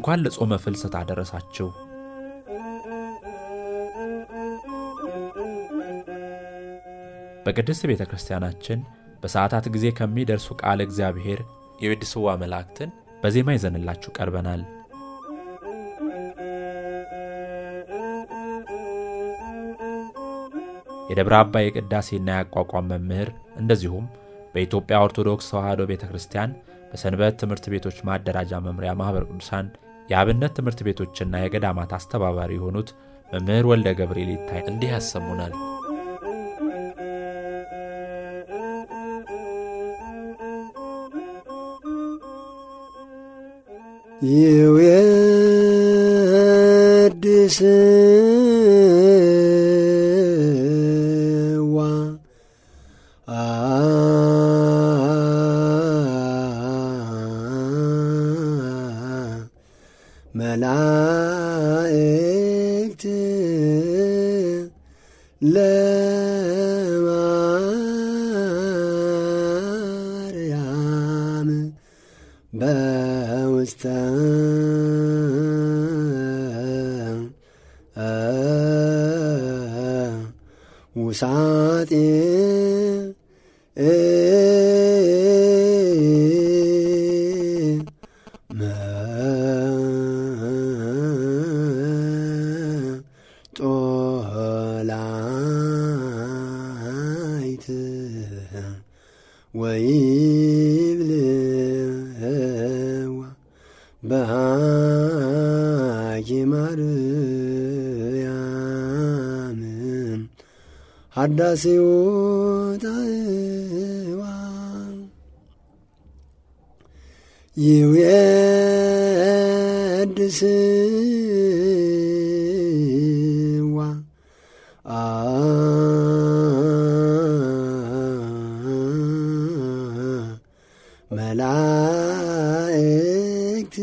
እንኳን ለጾመ ፍልሰታ አደረሳችሁ። በቅድስት ቤተክርስቲያናችን በሰዓታት ጊዜ ከሚደርሱ ቃል እግዚአብሔር የወድስዋ መላእክትን በዜማ ይዘንላችሁ ቀርበናል። የደብረ አባይ የቅዳሴና ያቋቋም መምህር እንደዚሁም በኢትዮጵያ ኦርቶዶክስ ተዋሕዶ ቤተክርስቲያን በሰንበት ትምህርት ቤቶች ማደራጃ መምሪያ ማህበረ ቅዱሳን የአብነት ትምህርት ቤቶችና የገዳማት አስተባባሪ የሆኑት መምህር ወልደ ገብርኤል ይታይ እንዲህ ያሰሙናል። ይወድስዋ መላእክት ለማርያም በውስተ ውሳጤ ጦላይት ወይብልዋ በሃኪ ማርያም ሀዳሴው ታይዋ ይወድስዋ መላእክት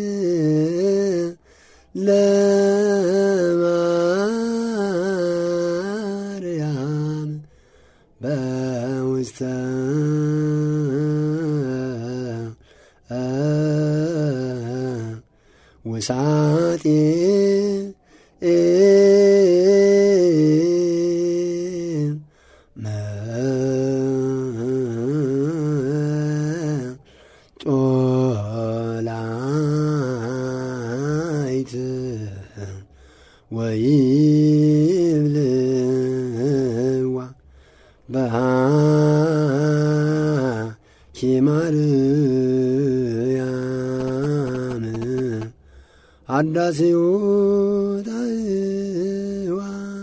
ለማርያም በውስተ ውሳጤ ጦላይት ወይብልዋ በሃኪ ማርያም ሀዳሴው ታይዋ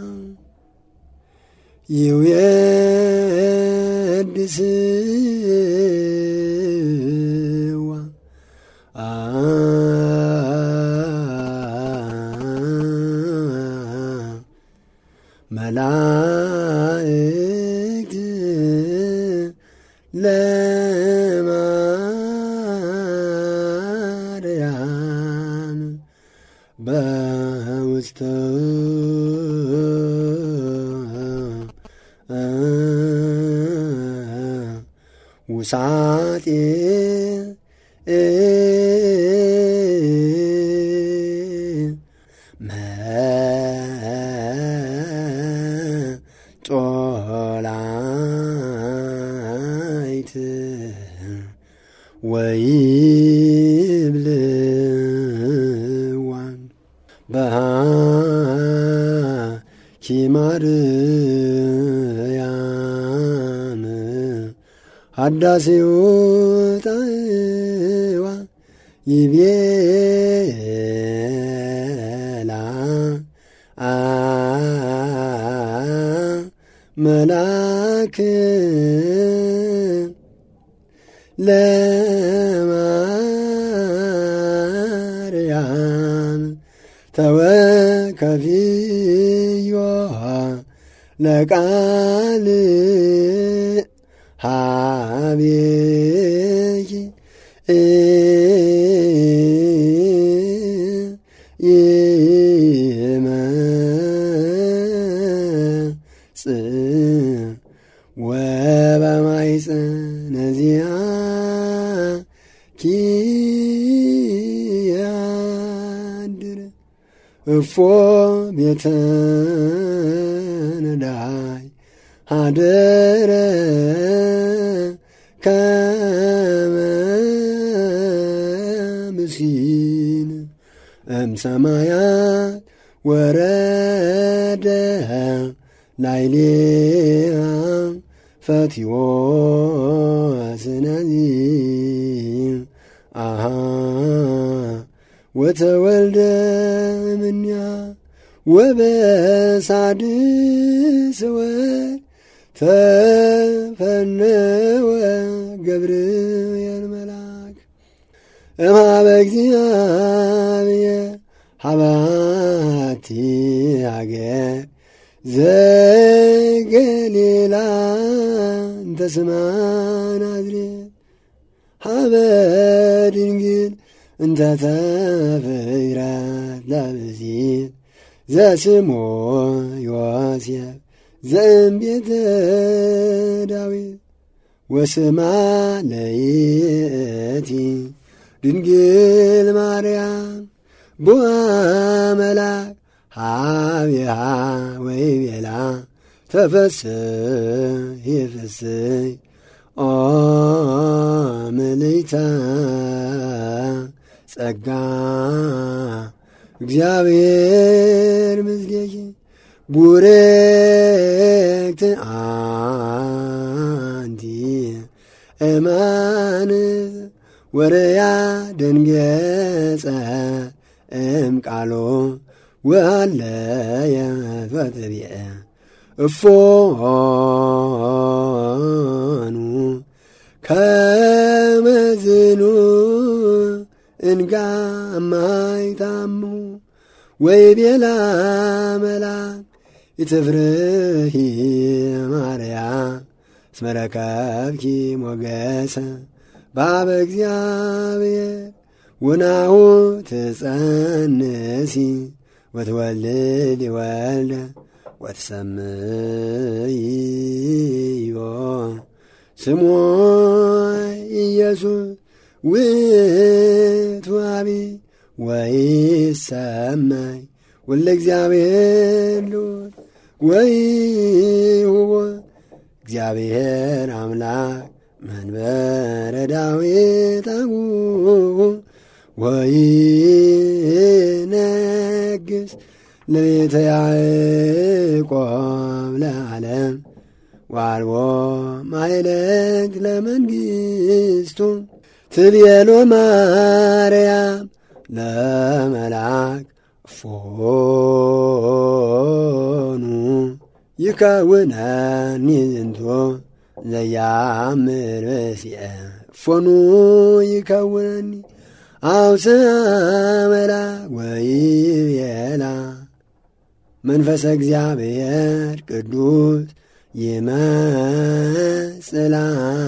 ይወድስዋ መላእክት ለማርያም በውስተ ውሳጤ ጦላይት ወይብልዋ በሃኪ ማርያም ሀዳሴው ታይዋ ይቤላ መላክ ለማርያም ተወከፊዮ ለቃል ሀቤኪ ወበማይፀነ ዚአኪ እፎ ቤተ ነዳይ ሃደረ ከመ ምስኪን እምሰማያት ወረደ ላዕሌሃ ፈቲዎ ስነዚ አሃ ወተወልደ እምኔሃ ወበሳድስ ወር ተፈነወ ገብርኤል መልአክ እምኀበ እግዚአብሔር ሀባቲ አገር ዘገሊላ እንተ ስማ ናዝሬት ሀበ ድንግል እንተ ተፈይራት ለብእሲት ዘስሞ ዮሴፍ ዘእምቤተ ዳዊት ወስማ ለይእቲ ድንግል ማርያም ቦአ መልአክ ሀቤሃ ወይቤላ ተፈሥሒ ፍሥሕት ኦ ምልዕተ ጸጋ እግዚአብሔር ምስሌኪ ቡርክት አንቲ እማንት ወርያ ደንገጸ እምቃሎ ወሃለየ ፈትብየ እፎኑ ከመዝኑ እንጋማይታሙ ወይቤላ መልአክ ኢትፍርሂ ማርያም እስመ ረከብኪ ሞገሰ በኀበ እግዚአብሔር ወናሁ ትጸንሲ ወትወልድ ወልደ ወትሰምይዮ ስሞ ኢየሱስ ውእቱ አቢይ ወይሰመይ ወልደ እግዚአብሔር ልዑል ወይሁቦ እግዚአብሔር አምላክ መንበረ ዳዊት አቡሁ ወይነግሥ ለቤተ ያዕቆብ ለዓለም ወአልቦ ማይለት ለመንግሥቱ ትቤሎ ማርያም ለመልአክ እፎኑ ይከውነኒ ዝንቶ ዘያምር በሲዐ እፎኑ ይከውነኒ አውስአ መልአክ ወይቤላ መንፈሰ እግዚአብሔር ቅዱስ ይመጽላ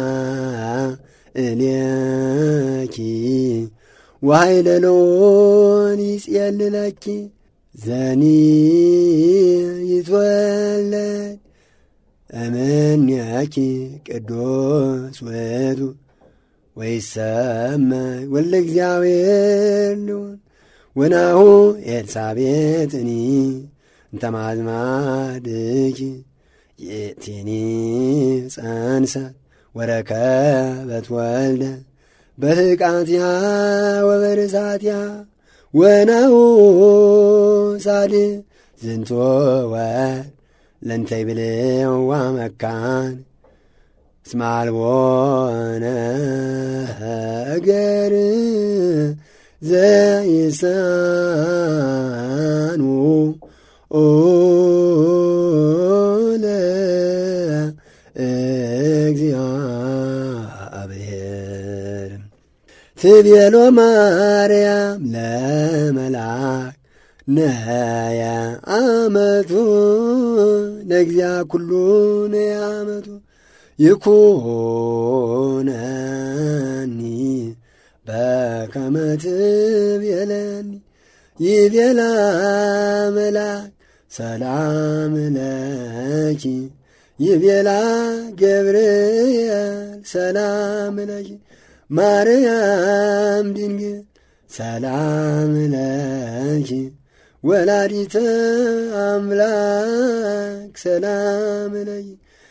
እሌኪ ወኃይለ ሎን ይጼልለኪ ዘኒ ይትወለድ እምኔኪ ቅዱስ ውእቱ ወይሰመይ ወልደ እግዚአብሔር ልዑል ወናሁ ኤልሳቤጥኒ እንተ ማዝማድኪ ይእቲኒ ጸንሰት ወረከበት ወልደ በሕቃንቲሃ ወበርሳቲሃ ወናሁ ሳድስ ዝንቶ ወልድ ለእንተ ይብልዋ መካን እስመ አልቦነ ነገር ዘይሳኑ ለእግዚአብሔር ትቤሎ ማርያም ለመልአክ ነየ አመቱ ለእግዚአ ኩሉ ነየ አመቱ ይኩነኒ በከመ ትቤለኒ ይቤላ መልአክ ሰላም ለኪ ይቤላ ገብርኤል ሰላም ለኪ ማርያም ድንግል ሰላም ለኪ ወላዲተ አምላክ ሰላም ለኪ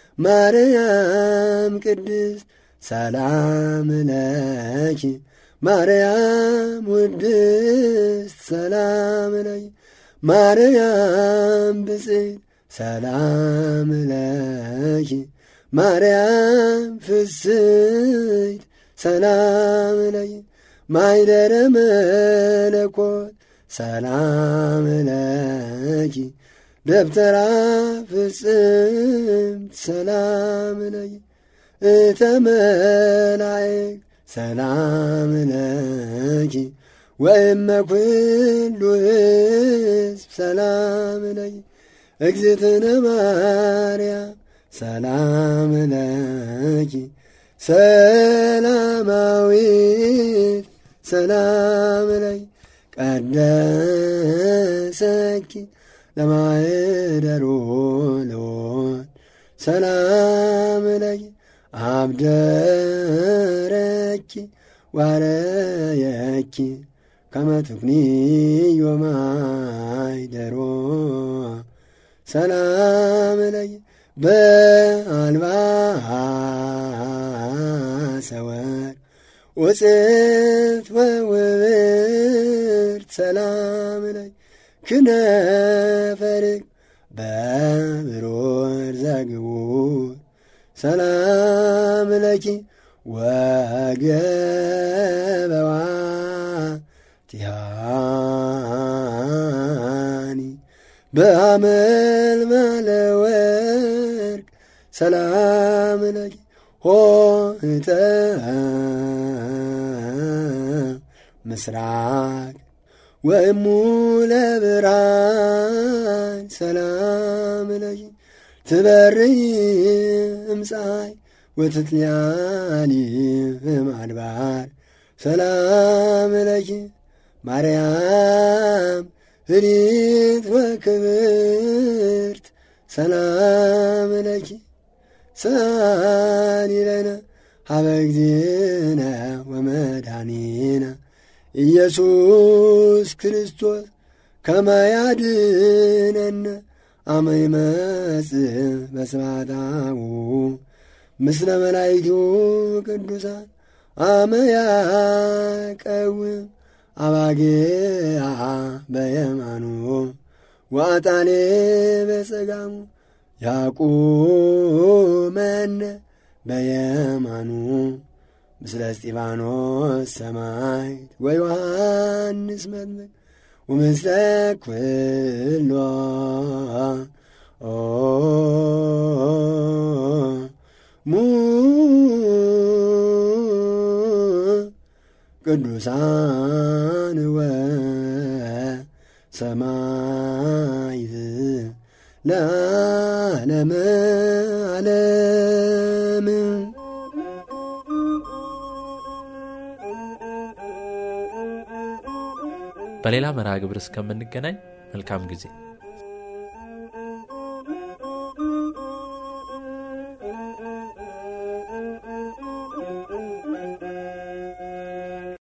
ማርያም ቅድስት ሰላም ለኪ ማርያም ውድስት ሰላም ለኪ ማርያም ብፅዕት ሰላም ለኪ ማርያም ፍስሕት ሰላም ለኪ ማኅደረ መለኮት ሰላም ለኪ ደብተራ ፍጽምት ሰላም ለኪ እተ መላእክት ሰላም ለኪ ወእመ ኩሉ ሕዝብ ሰላም ለኪ እግዝእትነ ማርያም ሰላም ለኪ ሰላማዊት ሰላም ለኪ ቀደሰኪ ለማኅደሩ ለወልድ ሰላም ለኪ አብደረኪ ዋረየኪ ከመ ትኩኒዮ ማኅደሮ ሰላም ለኪ በአልባሰ ወርቅ ወጽሕት ወውብርት ሰላም ለኪ ክነፈ ርግብ በብሩር ዘግቡር ሰላም ለኪ ወገበዋ ቲሃኒ በሐመልማለ ወርቅ ሰላም ለኪ ሆህተ ምስራቅ ወእሙ ለብርሃን ሰላም ለኪ ትበርይ እምፀሐይ ወትትልያኒ እምአድባር ሰላም ለኪ ማርያም ህሊት ወክብርት ሰላም ለኪ ሰአሊ ለነ ሀበ እግዚእነ ወመድኃኒነ ኢየሱስ ክርስቶስ ከመ ያድኅነነ አመ ይመጽእ በስብሐቲሁ ምስለ መላእክቱ ቅዱሳን አመ ያቀውም አባግዓ በየማኑ ወአጣኔ በጸጋሙ ያቁመነ በየማኑ ምስለ እስጢፋኖስ ሰማዕት ወዮሐንስ መጥምቅ ወምስለ ኩሎ ቅዱሳን ወሰማዕት ለዓለመ ዓለም። በሌላ መርሃ ግብር እስከምንገናኝ መልካም ጊዜ